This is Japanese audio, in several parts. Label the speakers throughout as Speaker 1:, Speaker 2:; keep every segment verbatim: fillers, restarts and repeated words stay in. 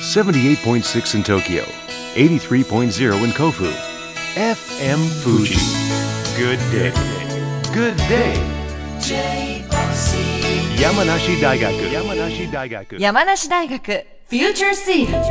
Speaker 1: seventy-eight point six in Tokyo, eighty-three point zero in Kofu. エフエム Fuji. Good day. Good day. 山梨大学山梨大学
Speaker 2: 山梨大学フューチャーシード。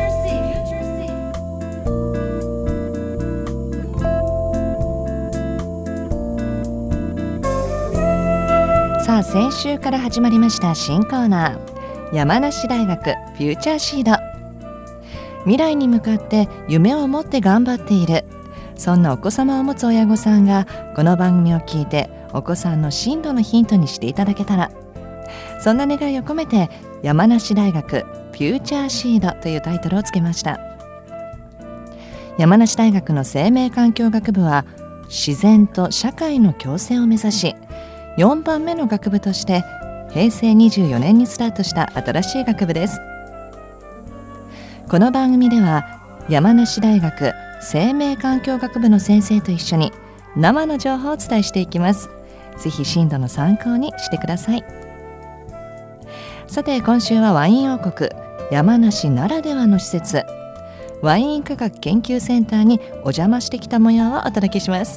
Speaker 2: さあ、先週から始まりました新コーナー、山梨大学フューチャーシード。未来に向かって夢を持って頑張っている、そんなお子様を持つ親御さんがこの番組を聞いてお子さんの進路のヒントにしていただけたら、そんな願いを込めて山梨大学フューチャーシードというタイトルをつけました。山梨大学の生命環境学部は自然と社会の共生を目指し、よんばんめの学部としてへいせいにじゅうよねんにスタートした新しい学部です。この番組では山梨大学生命環境学部の先生と一緒に生の情報をお伝えしていきます。ぜひ進路の参考にしてください。さて、今週はワイン王国山梨ならではの施設、ワイン科学研究センターにお邪魔してきた模様をお届けします。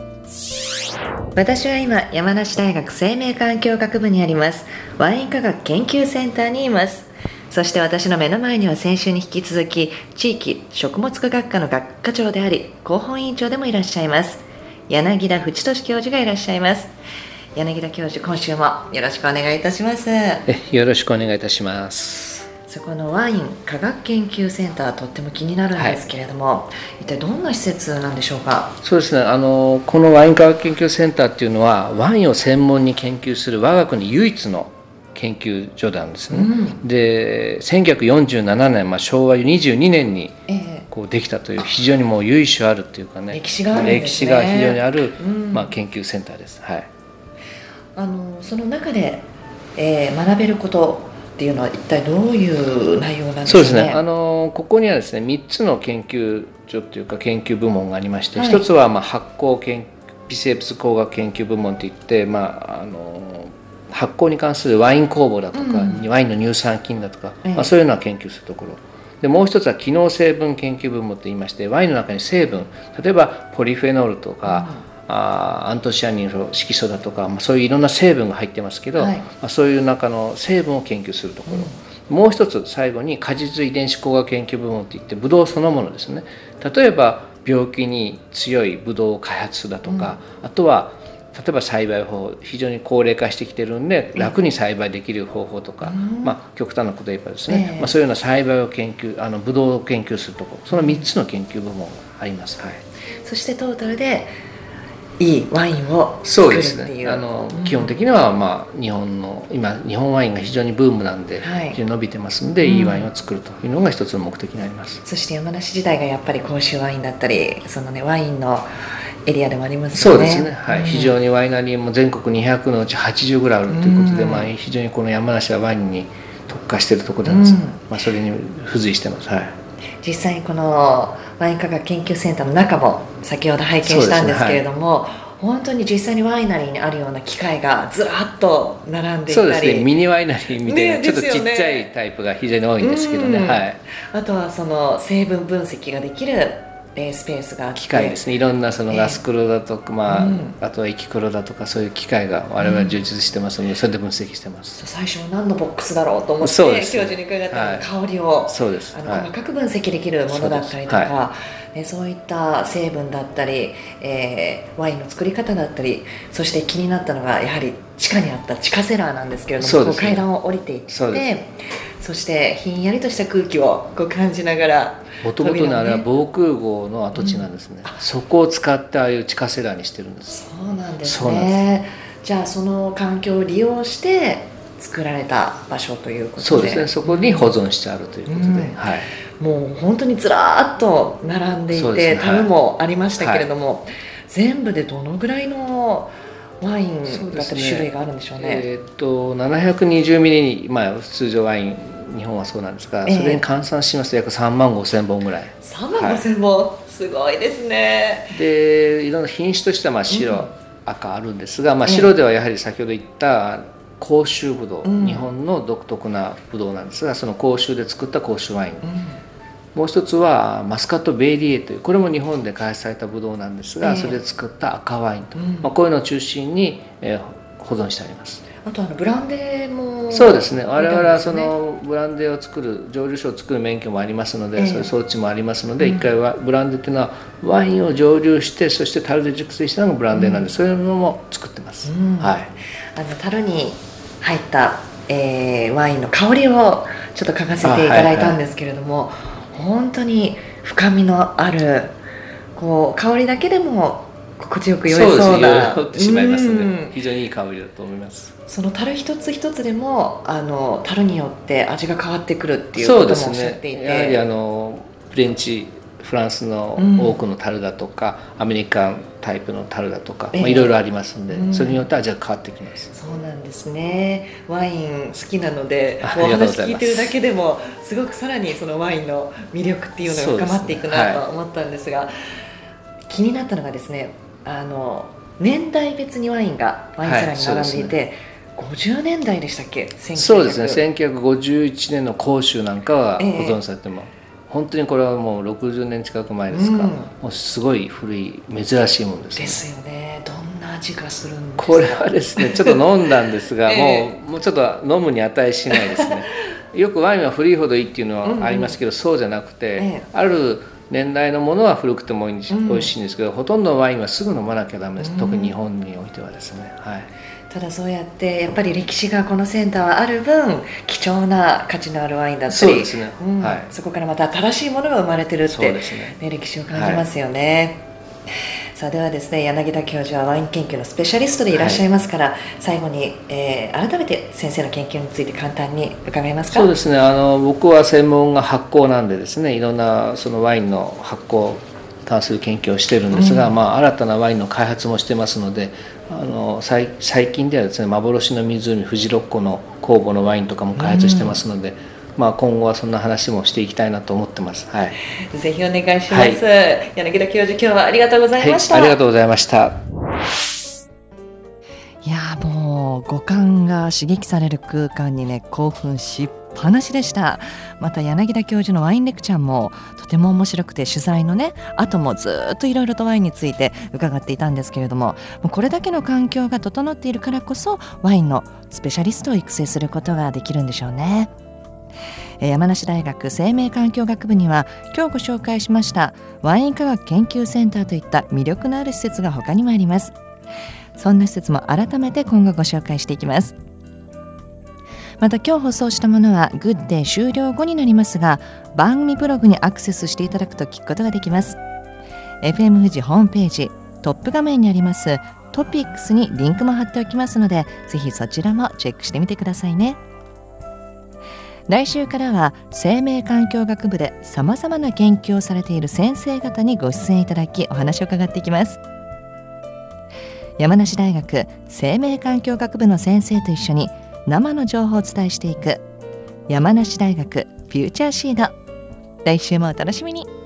Speaker 2: 私は今山梨大学生命環境学部にありますワイン科学研究センターにいます。そして私の目の前には先週に引き続き地域食物科学科の学科長であり広報委員長でもいらっしゃいます柳田淵俊教授がいらっしゃいます。柳田教授、今週もよろしくお願いいたします。
Speaker 3: えよろしくお願いいたします。
Speaker 2: そこのワイン科学研究センター、とっても気になるんですけれども、はい、一体どんな施設なんでしょうか。
Speaker 3: そうですね、あのこのワイン科学研究センターっていうのはワインを専門に研究する我が国唯一の研究所なんですね、うん、でせんきゅうひゃくよんじゅうななねん、まあ、しょうわにじゅうにねんにこうできたという非常にもう由緒あるというかね、
Speaker 2: 歴史があるんですね。
Speaker 3: 歴史が非常にある、うんまあ、研究センターです、はい、
Speaker 2: あのその中で、えー、学べることっていうのは一体どういう内容なんですかね。
Speaker 3: そうですね、あのここにはですねみっつの研究所というか研究部門がありまして、はい、ひとつはまあ発酵研微生物工学研究部門といって、まあ、あの発酵に関するワイン酵母だとか、うん、ワインの乳酸菌だとか、ええまあ、そういうのを研究するところで、もう一つは機能成分研究部門といいまして、ワインの中に成分、例えばポリフェノールとか、うん、あアントシアニン色素だとか、まあ、そういういろんな成分が入ってますけど、はいまあ、そういう中の成分を研究するところ、うん、もう一つ最後に果実遺伝子工学研究部門といって、ブドウそのものですね。例えば病気に強いブドウを開発だとか、うん、あとは例えば栽培方法、非常に高齢化してきてるんで楽に栽培できる方法とか、うんまあ、極端なこと言えばですね、えーまあ、そういうような栽培を研究、あのブドウを研究するところ、そのみっつの研究部門があります、はい、
Speaker 2: そしてトータルでいいワインを作るっていう。そうですね、
Speaker 3: あの、うん、基本的には、まあ、日本の今日本ワインが非常にブームなんで、はい、非常に伸びてますんで、いいワインを作るというのが一つの目的になります、うん、
Speaker 2: そして山梨時代がやっぱり甲州ワインだったり、そのねワインのエリアでもありますよね。
Speaker 3: そうですね、はい、うん、非常にワイナリーも全国にひゃくのうちはちじゅうぐらいあるということで、うんまあ、非常にこの山梨はワインに特化しているところなんです、うんまあ、それに付随してます、はい、
Speaker 2: 実際にこのワイン科学研究センターの中も先ほど拝見したんですけれども、ねはい、本当に実際にワイナリーにあるような機械がずらっと並んでいたり、
Speaker 3: そうですね、ミニワイナリーみたいな、ね、ちょっとちっちゃいタイプが非常に多いんですけどね、はい、
Speaker 2: あとはその成分分析ができるスペースがあって、
Speaker 3: 機械ですね、いろんなそのガス黒だとか、えーまあうん、あとは液黒だとか、そういう機械が我々は充実してますので、うん、それで分析してます。
Speaker 2: 最初は何のボックスだろうと思って教授に伺ったら、はい、香りを
Speaker 3: そうです、
Speaker 2: あの、はい、細かく分析できるものだったりとか、はい、ね、そういった成分だったり、えー、ワインの作り方だったり、そして気になったのがやはり地下にあった地下セラーなんですけれども、そうですね、こう階段を降りていって、 そ, そしてひんやりとした空気をこう感じながら、
Speaker 3: もともとのあれは防空壕の跡地なんですね、うん、そこを使ってああいう地下セラーにしてるんです。
Speaker 2: そうなんですね。じゃあその環境を利用して作られた場所ということで。
Speaker 3: そうですね、そこに保存してあるということで、うんはい、
Speaker 2: もう本当にずらーっと並んでいて、ね、樽もありましたけれども、はい、全部でどのぐらいのワインだったり種類があるんでしょうね。
Speaker 3: えー、っとななひゃくにじゅうミリ、まあ、通常ワイン日本はそうなんですが、それに換算しますと約さんまんごせんぼんぐらい。
Speaker 2: さんまんごせんぼん、はい、すごいですね。
Speaker 3: でいろんな品種としてはまあ白、うん、赤あるんですが、まあ、白ではやはり先ほど言った甲州ぶどう、うん、日本の独特なぶどうなんですが、その甲州で作った甲州ワイン、うんもう一つはマスカットベイリエという、これも日本で開発されたブドウなんですが、えー、それで作った赤ワインと、うん、まあ、こういうのを中心に、えー、保存してあります。
Speaker 2: あとあのブランデーも、
Speaker 3: そうですね、我々はそのブランデーを作る蒸留酒を作る免許もありますので、えー、そういう装置もありますので、うん、一回はブランデーっていうのはワインを蒸留してそして樽で熟成したのがブランデーなんで、うん、そういうのも作ってます、うん、はい、
Speaker 2: あの樽に入った、えー、ワインの香りをちょっと嗅がせていただいたんですけれども、はいはい、本当に深みのあるこう香りだけでも心地よく酔えそうな、
Speaker 3: そうですね、酔ってしまいますので、うん、非常にいい香りだと思います。
Speaker 2: その樽一つ一つでもあの樽によって味が変わってくるっていうこともおっしゃっていて、そうですね、
Speaker 3: やはりあのフレンチフランスの多くの樽だとか、うん、アメリカンタイプの樽だとか、まあ、いろいろありますので、うん、それによって味が変わってきます。
Speaker 2: そうなんですね。ワイン好きなのでお話聞いてるだけでもすごくさらにそのワインの魅力っていうのが深まっていくなと思ったんですが、はい、気になったのがですね、あの年代別にワインがワインセラーに並んでいて、はい、ごじゅうねんだいでしたっけ？
Speaker 3: そうですね、せんきゅうひゃくごじゅういちねんの甲州なんかは保存されても、えー本当にこれはもうろくじゅうねん近く前ですか、うん、もうすごい古い珍しいものですね。
Speaker 2: ですよね。どんな味がするんですか？
Speaker 3: これはですね、ちょっと飲んだんですが、えー、もう、もうちょっと飲むに値しないですね。よくワインは古いほどいいっていうのはありますけど、うんうん、そうじゃなくて、えー、ある年代のものは古くても美味しいんですけど、うん、ほとんどのワインはすぐ飲まなきゃダメです、うん、特に日本においてはですね、はい、
Speaker 2: ただそうやってやっぱり歴史がこのセンターはある分貴重な価値のあるワインだったり、そうですね、うんはい、そこからまた新しいものが生まれてるって、ねね、歴史を感じますよね、はい、さあではですね、柳田教授はワイン研究のスペシャリストでいらっしゃいますから、はい、最後に、えー、改めて先生の研究について簡単に伺えますか？
Speaker 3: そうですね、あの僕は専門が発酵なんでですね、いろんなそのワインの発酵関する研究をしているんですが、うん、まあ、新たなワインの開発もしてますので、あの 最, 最近ではですね、幻の湖フジロッコの酵母のワインとかも開発してますので、うん、まあ、今後はそんな話もしていきたいなと思ってます、はい、
Speaker 2: ぜひお願いします、はい、柳田教授、今日はありがとうございました、
Speaker 3: はい、ありがとうございました。
Speaker 2: いやもう五感が刺激される空間にね、興奮しっぱなしでした。また柳田教授のワインレクチャーもとても面白くて、取材のね後もずっといろいろとワインについて伺っていたんですけれども、もうこれだけの環境が整っているからこそワインのスペシャリストを育成することができるんでしょうね。山梨大学生命環境学部には今日ご紹介しましたワイン科学研究センターといった魅力のある施設が他にもあります。そんな施設も改めて今後ご紹介していきます。また今日放送したものはグッデイ終了後になりますが、番組ブログにアクセスしていただくと聞くことができます。 エフエム 富士ホームページトップ画面にありますトピックスにリンクも貼っておきますので、ぜひそちらもチェックしてみてくださいね。来週からは生命環境学部でさまざまな研究をされている先生方にご出演いただき、お話を伺っていきます。山梨大学生命環境学部の先生と一緒に生の情報をお伝えしていく山梨大学フューチャーシード、来週もお楽しみに。